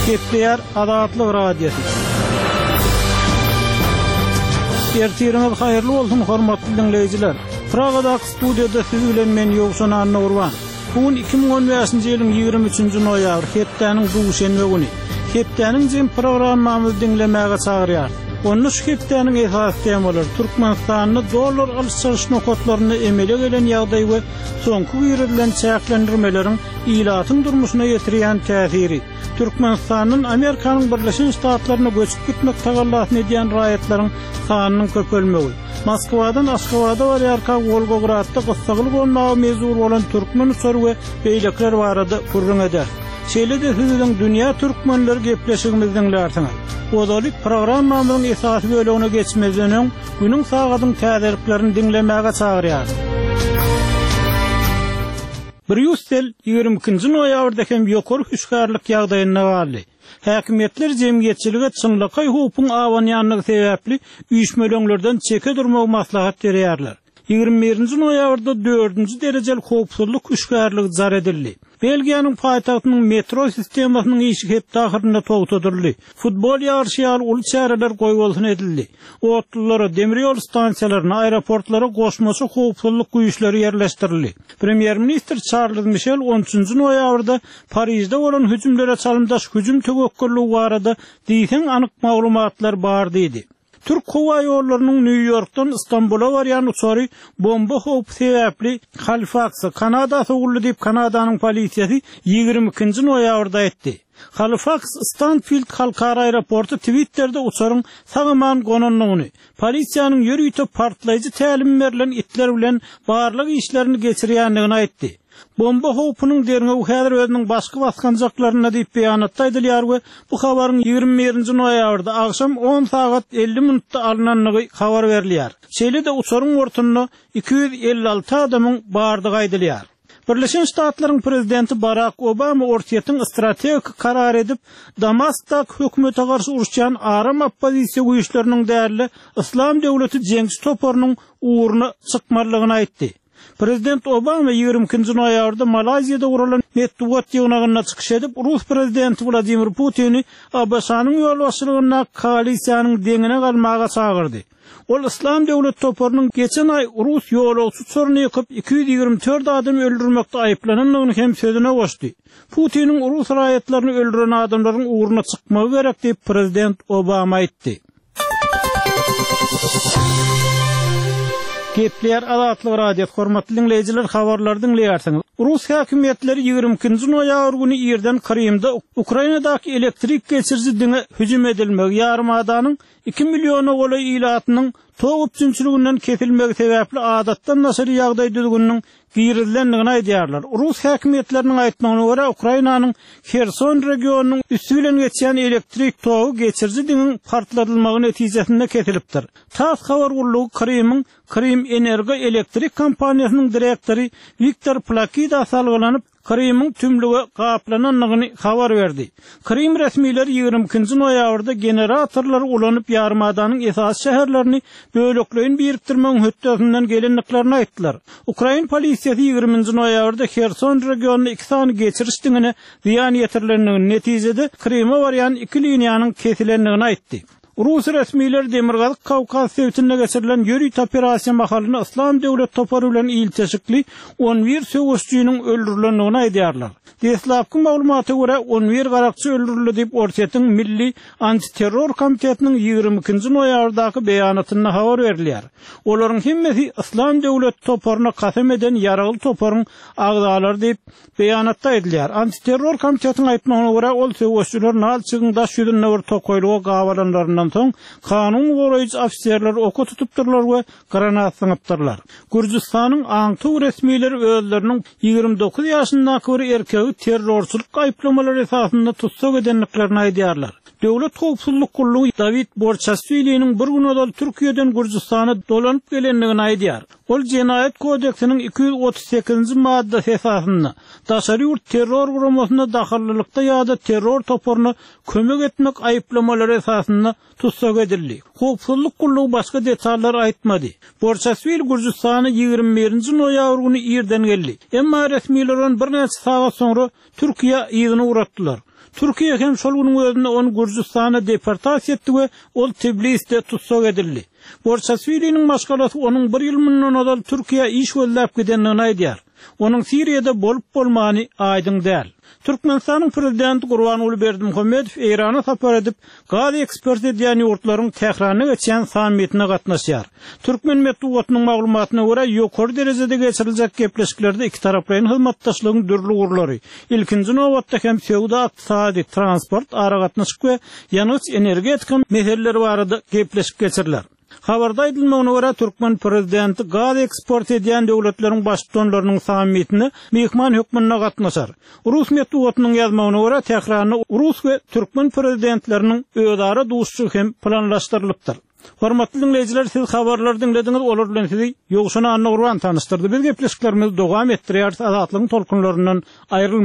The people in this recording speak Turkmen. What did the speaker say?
Kepler Adatlyk Radiosu. Ertiriniz hayırlı olsun hormatly dinleyijiler. Pragada studiyada siz bilen men Ýogşan Annurwan. Bugün 2015-nji ýylyň 23-nji noýabr, hepdeniň duşenbe güni. Hepdeniň jem programmamyzy dinlemäge çagyrýar. Onu şu hepdeniň esas temalar Türkmenistanyny dollar alış-salyş nokatlaryny emele gelen ýagdaý we soňky ýürülen çäklendirmeleriň ilatyň durmuşyna ýetirýän täsiri. Türkmenistanyň Amerikanyň Birleşik Ştatlaryna göçüp gitmek tagallatyny edýän raýatlaryň sanynyň köpelmegi. Moskwadan Aşgabatda barýarka Volgogradda gysgalyk bolmagy mezur bolan türkmen uçary we beýlekler barada purrun eder. Şeýle-de hüzüden dünýä türkmenleri gepleşigimizden dinlersiňiz. Odalyk programmamyň esas bölegine geçmezden günüň sagatyň täziriklerini dinlemäge çagyrýar. Brüssel 22-nji noýabrda hem ýokary hüşgärlik ýagdaýyna bagly. Häkimetler jemgyýetçiligi çynlyky hukukun awanýanlygy sebäpli üýşmelerden çeke durmak maslahat berýärler. 21-nji noýabrda 4-nji derejeli hukukçylyk hüşgärligi jar edildi. Belgiýanyň paýtagtynyň metro sistemasynyň işi hep dahyrynda togtadyrly. Futbol ýarşy uly çäreler goýulsyn edildi. Otlulara, demir ýol stansiýalaryna, aeroportlara goşmaçy hukukçylyk güýçleri ýerleşdirildi. Premier Minister Charles Michel 13-nji noýabrda Parisde bolan hüjümlere çalymdaş hüjüm töwekkülligi barada diýsen anyk maglumatlar bar diýdi. Türk Hava Ýollarynyň New Yorkdan İstanbul'a barýan uçary bomba howpy sebäpli Halifax, Kanada sowuldy diýip Kanadanyň polisiýasy 22-nji noýabrda etdi. Halifax Stanfield halkara aeroportu Twitter'de uçaryň sagaman gonanlygyny, polisiýanyň ýürüýte partlaýjy tälim berilen itler bilen barlyk işlerini geçirýändigini aýtdy. Bomba howpynyň derine bu häzir özüniň başga baskanjaklaryna diýip beýanatda edilýär we bu habaryň 21-nji noýabrda akşam 10 saat 50 minutda alınanlygy habar berilýär. Şeýle-de uçaryň ortasyna 256 adamyň bardygy aýdylýar. Birleşik Ştatlaryň prezidenti Barack Obama ortaýatyň strategik karar edip Damaskda hökümete garşy uruşýan aram oppozisiýa güýçleriniň därli İslam döwleti jeňçi toparynyň uğruna çykmarlygyny aýtdy. Prezident Obama 22-nji noýabrda Malaziýada guralan medeniýet ýygynyna çykyş edip Rus prezidenti Vladimir Putyny Abbasanyň ýolbaşçylygyna koalisiýanyň deňine galmaga çagyrdy. Ol İslam döwlet toparynyň geçen ay Rus ýolbaşçy çorny ýykyp 224 adam öldürmekde aýplananlygyny hem sözüne goşdy. Putynyň Rus raýatlaryny öldüren adamlaryň uğruna çykmagy gerek diýip prezident Obama aýtdy. Kepler Adatlyk Radiosu hormatly dinleyijiler, habarlary dinleýärsiňiz. Rus häkimetleri 22-nji noýabr güni ýerden Krymda Ukrainadaky elektrik geçirji diňe hüjüm edilmegi ýarymadaanyň 2 milliona goly ilatynyň togup üçinçiliginden kesilmegi sebäpli adatdan naşary ýagdaý düzgünniň giýrillenligini aýdýarlar. Rus häkimetläriniň aýtmagyna görä Ukrainanyň Kherson regionunyň üstü bilen geçýän elektrik togu geçirji diňiň partladylmagy netijesinde kesilipdir. Tas habar gurlugy Krymyň Krym Energo elektrik kompaniýasynyň direktori Viktor Plakida salgylanyp Krymyň tümlüge gaplananlygyny habar berdi. Krym resmiýleri 22-nji noýabrda generatorlar ulanyp ýarymadaanyň esas şäherlerini bölekleýin birikdirmegiň hötdesinden gelenliklerini aýtdylar. Ukraina polisiýasy 20-nji noýabrda Kherson regionuny 2 sany geçiriş diňine ziýan ýetirilendigini netijede Krym'a barýan 2 liniýanyň kesilenligini aýtdy. Rus resmiýleri Demirgazyk Kawkaz sewtine geçirilen ýörüýt operasiýa mahalyny İslam döwlet topary bilen ilteşikli 11 söwüşçüniň öldürilendigini aýdýarlar. Deslapky maglumaty görä 11 garakçy öldürildi diýip ortaýatyň Milli Antiterror Komitetiniň 22-nji noýabrdaky beýanatyna habar berilýär. Olaryň hemmesi İslam döwlet toparyna kasam eden ýaraly toparyň agdalary diýip beýanatda edilýär. Antiterror Komitetiniň aýtmagyna görä ol söwüşçüler nalçygyň daş ýüzüne bir tokoýluga gawalanlarynyň soň kanun goraýjy ofisiýerler oka tutupdyrlar we granat syňypdyrlar. Gürjistanyň aňty resmiýleri özleriniň 29 ýaşyndaky bir erkegi terrorçylyk aýplamalary esasynda tutsak edenliklerini aýdýarlar. Döwlet howpsuzlyk gurulugy David Borchasvili'niň bir günodal Türkiýeden Gürjistana dolanyp gelenligini aýdýar. Ol Jenaýat kodeksiniň 238-nji maddasy esasynda daşary ýurt terror guramasyna dahallylykda ýa-da terror toparyna kömek etmek aýplamalary esasynda tutsak edildi. Howpsuzlyk gurulugy başga detallar aýtmady. Borchasvili Gürjistana 21-nji noýabr güni ýerden geldi. Emma resmiýler bir neçe sagat soňra Türkiýe ýygyny uratdylar. Türkiye hem şol günün özünde onu Gürcistana deportasiya etdi we ol Tbilisde tutsak edildi. Borçasvili'nin başkalatı onun bir yıl mundan odal Türkiye iş gözläp gidenini aýdýar. Onun Siriýede bolup bolmany aýdyň däl. Türkmenistanyň prezidenti Gurbanuly Berdimuhammedow Irana sapar edip, gaz eksport edýän ýurtlaryň Tehran'a geçen sammitine gatnaşýar. Türkmen medeniýetiniň maglumatyna görä, ýokary derejede geçiriljek gepleşiklerde iki taraplaryň hyzmatdaşlygynyň dürli urlary, ilkinji nowatda hem sowda, ykdysady, transport, ara gatnaşyk we ýanyç energetika meselleri barada gepleşip geçirilýär. Habarda aýdylmagyna görä Türkmen prezidenti gaz eksport edýän döwletleriň başlyklarynyň sammitine mehman hökmünde gatnaşar. Rus medeniýetiniň ýazmagyna görä Tehranyň Rus we Türkmen prezidentleriniň öýdara duşşy hem planlaşdyrylypdyr. Hormatly dinleyijiler, siz habarlary dinlediňiz, olar bilen sizi ýogşuna Anna Gurban tanıştyrdy. Biz gepleşiklerimizi dowam etdirýär, azatlygyň tolkunlaryndan aýrylmayň.